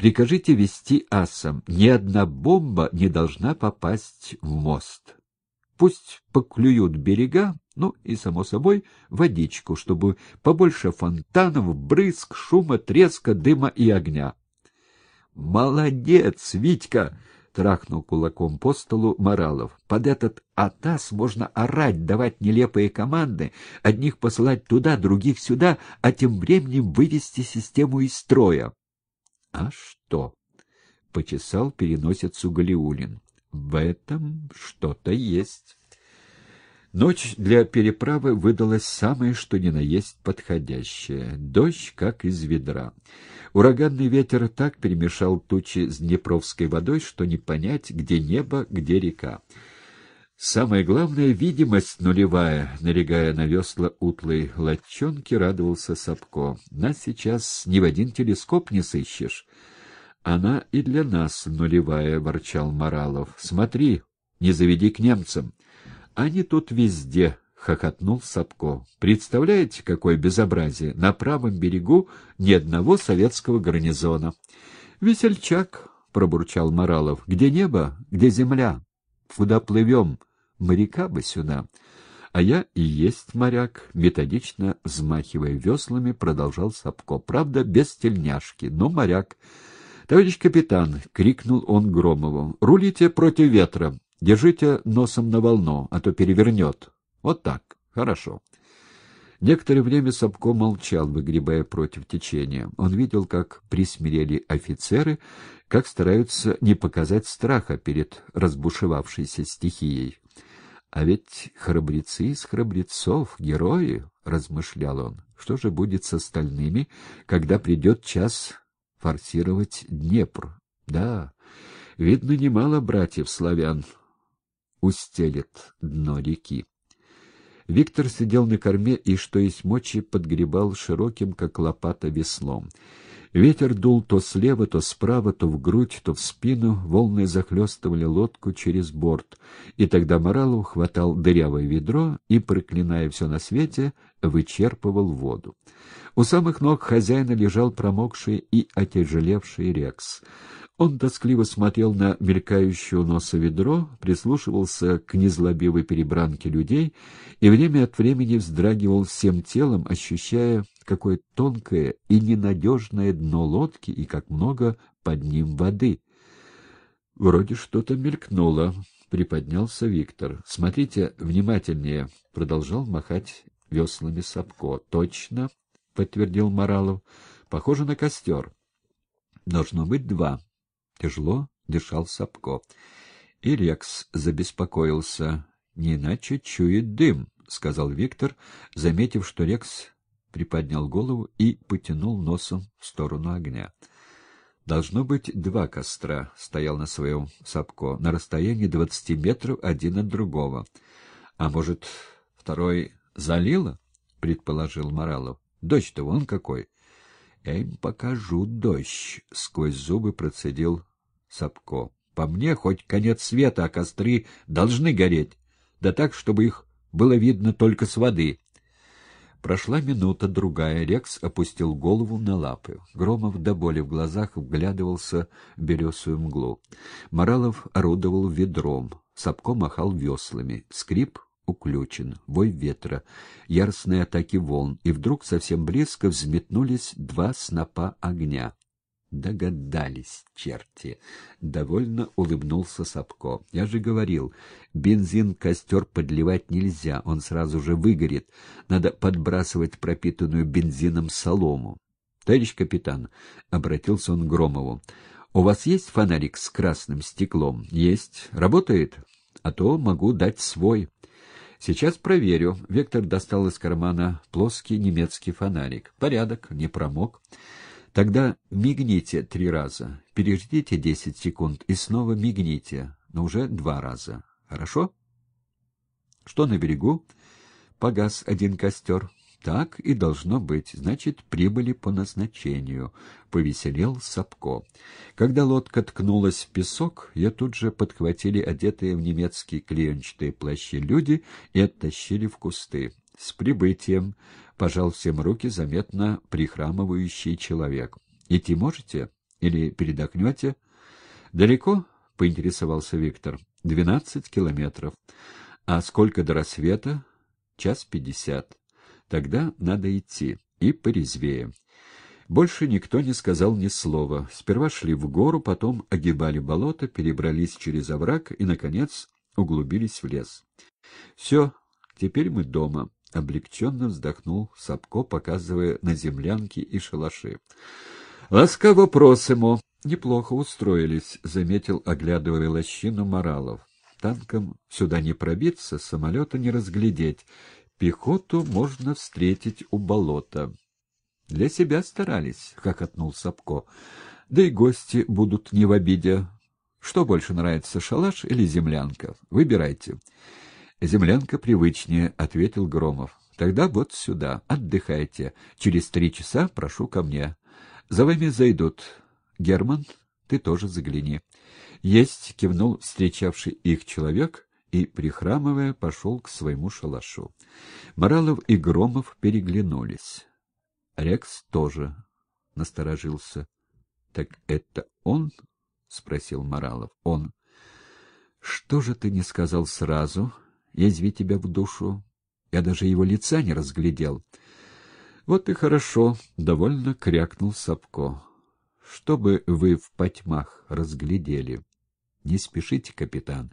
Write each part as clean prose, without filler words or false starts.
Прикажите вести асам. Ни одна бомба не должна попасть в мост. Пусть поклюют берега, ну и, само собой, водичку, чтобы побольше фонтанов, брызг, шума, треска, дыма и огня. — Молодец, Витька! — трахнул кулаком по столу Моралов. — Под этот атас можно орать, давать нелепые команды, одних посылать туда, других сюда, а тем временем вывести систему из строя. — А что? — почесал переносицу Галиуллин. — В этом что-то есть. Ночь для переправы выдалась самое что ни на есть подходящая. Дождь как из ведра. Ураганный ветер так перемешал тучи с днепровской водой, что не понять, где небо, где река. Самое главное — видимость нулевая. Налегая на весла утлой лодчонки, радовался Сапко. Нас сейчас ни в один телескоп не сыщешь. Она и для нас нулевая, — ворчал Моралов. Смотри, не заведи к немцам. Они тут везде, — хохотнул Сапко. Представляете, какое безобразие? На правом берегу ни одного советского гарнизона. Весельчак, — пробурчал Моралов. Где небо, где земля? Куда плывем? Моряка бы сюда. А я и есть моряк, методично взмахивая веслами, продолжал Сапко. Правда, без тельняшки, но моряк. Товарищ капитан, — крикнул он Громову, — рулите против ветра. Держите носом на волну, а то перевернет. Вот так. Хорошо. Некоторое время Сапко молчал, выгребая против течения. Он видел, как присмирели офицеры, как стараются не показать страха перед разбушевавшейся стихией. А ведь храбрецы из храбрецов, герои, — размышлял он. Что же будет с остальными, когда придет час форсировать Днепр? Да, видно, немало братьев-славян устелит дно реки. Виктор сидел на корме и, что есть мочи, подгребал широким, как лопата, веслом. Ветер дул то слева, то справа, то в грудь, то в спину, волны захлестывали лодку через борт, и тогда Моралов хватал дырявое ведро и, проклиная все на свете, вычерпывал воду. У самых ног хозяина лежал промокший и отяжелевший Рекс. Он тоскливо смотрел на мелькающее у носа ведро, прислушивался к незлобивой перебранке людей и время от времени вздрагивал всем телом, ощущая, какое тонкое и ненадежное дно лодки и как много под ним воды. «Вроде что-то мелькнуло», — приподнялся Виктор. «Смотрите внимательнее», — продолжал махать веслами Сапко. «Точно», — подтвердил Моралов. «Похоже на костер. Должно быть два». Тяжело дышал Сапко. И Рекс забеспокоился. «Не иначе чует дым», — сказал Виктор, заметив, что Рекс приподнял голову и потянул носом в сторону огня. «Должно быть два костра», — стоял на своем Сапко, на расстоянии 20 метров один от другого. «А может, второй залило?» — предположил Моралов. «Дождь-то вон какой!» «Я им покажу дождь», — сквозь зубы процедил Сапко. «По мне хоть конец света, а костры должны гореть. Да так, чтобы их было видно только с воды». Прошла минута, другая. Рекс опустил голову на лапы. Громов до боли в глазах вглядывался в белесую мглу. Моралов орудовал ведром. Сапко махал веслами. Скрип уключен, вой ветра, яростные атаки волн, и вдруг совсем близко взметнулись два снопа огня. «Догадались, черти!» — довольно улыбнулся Сапко. «Я же говорил, бензин в костер подливать нельзя, он сразу же выгорит. Надо подбрасывать пропитанную бензином солому». «Товарищ капитан», — обратился он к Громову, — «у вас есть фонарик с красным стеклом?» «Есть. Работает? А то могу дать свой». «Сейчас проверю». Виктор достал из кармана плоский немецкий фонарик. «Порядок, не промок». «Тогда мигните 3 раза, переждите 10 секунд и снова мигните, но уже 2 раза. Хорошо?» «Что на берегу?» «Погас один костер». «Так и должно быть. Значит, прибыли по назначению», — повеселел Сапко. Когда лодка ткнулась в песок, ее тут же подхватили одетые в немецкие клеенчатые плащи люди и оттащили в кусты. «С прибытием!» — пожал всем руки заметно прихрамывающий человек. «Идти можете?» Или передохнете? Далеко? — поинтересовался Виктор. 12 километров. А сколько до рассвета? 1:50. Тогда надо идти. И порезвее. Больше никто не сказал ни слова. Сперва шли в гору, потом огибали болото, перебрались через овраг и, наконец, углубились в лес. — Все, теперь мы дома, — облегченно вздохнул Сапко, показывая на землянки и шалаши. — Ласкаво просимо. — Неплохо устроились, — заметил, оглядывая лощину, Моралов. — Танком сюда не пробиться, самолета не разглядеть. Пехоту можно встретить у болота. — Для себя старались, — хохотнул Сапко. — Да и гости будут не в обиде. Что больше нравится, шалаш или землянка? Выбирайте. — Землянка привычнее, — ответил Громов. — Тогда вот сюда, отдыхайте. Через 3 часа прошу ко мне. За вами зайдут. Герман, ты тоже загляни. — Есть, — кивнул встречавший их человек и, прихрамывая, пошел к своему шалашу. Моралов и Громов переглянулись. Рекс тоже насторожился. — Так это он? — спросил Моралов. — Он. — Что же ты не сказал сразу? Язви тебя в душу. Я даже его лица не разглядел. — Вот и хорошо, — довольно крякнул Сапко. — Чтобы вы в потьмах разглядели. Не спешите, капитан.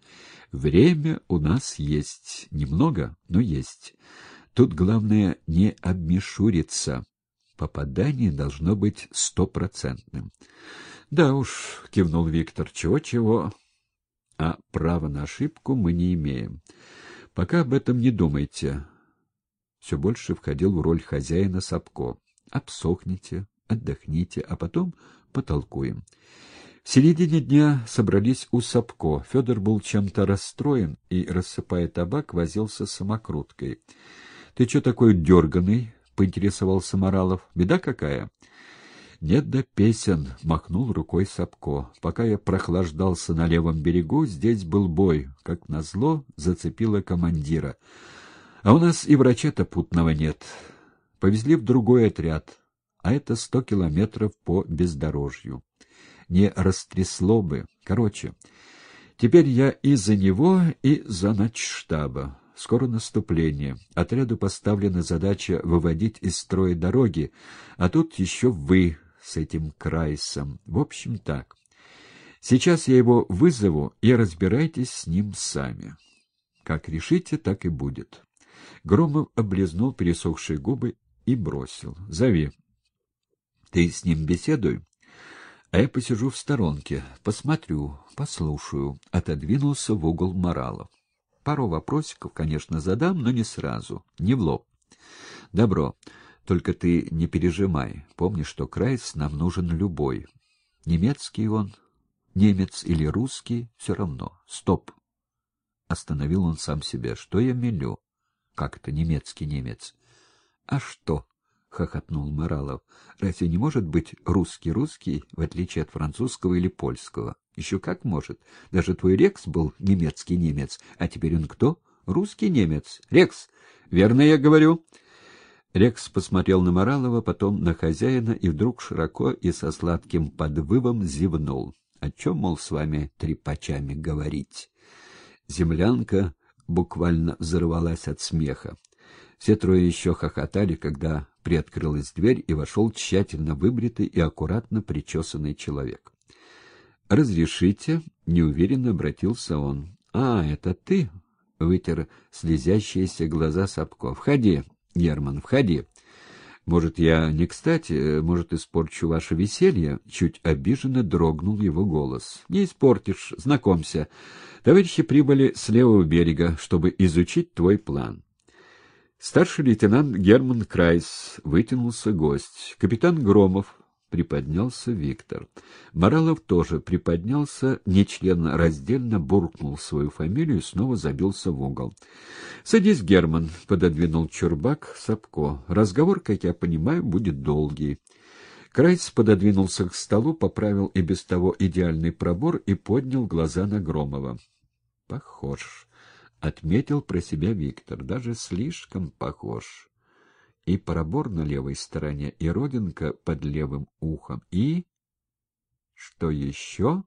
Время у нас есть. Немного, но есть. Тут главное не обмешуриться. Попадание должно быть 100%. — Да уж, — кивнул Виктор, — чего-чего. А права на ошибку мы не имеем. Пока об этом не думайте. Все больше входил в роль хозяина Сапко. Обсохните, отдохните, а потом потолкуем. В середине дня собрались у Сапко. Федор был чем-то расстроен и, рассыпая табак, возился с самокруткой. — Ты че такой дерганый? — поинтересовался Моралов. — Беда какая? — Нет да песен, — махнул рукой Сапко. Пока я прохлаждался на левом берегу, здесь был бой. Как назло, зацепило командира. А у нас и врача-то путного нет. Повезли в другой отряд, а это 100 километров по бездорожью. Не растрясло бы. Короче, теперь я и за него, и за начштаба. Скоро наступление. Отряду поставлена задача выводить из строя дороги, а тут еще вы с этим Крайсом. В общем, так. Сейчас я его вызову, и разбирайтесь с ним сами. Как решите, так и будет. Громов облизнул пересохшие губы и бросил. — Зови. — Ты с ним беседуй. А я посижу в сторонке, посмотрю, послушаю. Отодвинулся в угол Моралов. Пару вопросиков, конечно, задам, но не сразу, не в лоб. Добро. Только ты не пережимай. Помни, что Крайс нам нужен любой. Немецкий он, немец или русский, все равно. Стоп. Остановил он сам себя. Что я мелю? Как это немецкий немец? А что? — хохотнул Моралов. — Разве не может быть русский-русский, в отличие от французского или польского? Еще как может. Даже твой Рекс был немецкий немец, а теперь он кто? Русский немец. Рекс, верно я говорю? Рекс посмотрел на Моралова, потом на хозяина и вдруг широко и со сладким подвывом зевнул. — О чем, мол, с вами трепачами говорить? Землянка буквально взорвалась от смеха. Все трое еще хохотали, когда приоткрылась дверь, и вошел тщательно выбритый и аккуратно причесанный человек. — Разрешите? — неуверенно обратился он. — А, это ты? — вытер слезящиеся глаза Сапко. — Входи, Герман, входи. Может, я не кстати, может, испорчу ваше веселье? Чуть обиженно дрогнул его голос. — Не испортишь, знакомься. Товарищи прибыли с левого берега, чтобы изучить твой план. Старший лейтенант Герман Крайс, вытянулся гость. Капитан Громов, приподнялся Виктор. Моралов тоже приподнялся, нечленораздельно буркнул свою фамилию и снова забился в угол. — Садись, Герман, — пододвинул Чурбак Сапко. — Разговор, как я понимаю, будет долгий. Крайс пододвинулся к столу, поправил и без того идеальный пробор и поднял глаза на Громова. — Похож. — отметил про себя Виктор. — Даже слишком похож. И пробор на левой стороне, и родинка под левым ухом, и... что еще?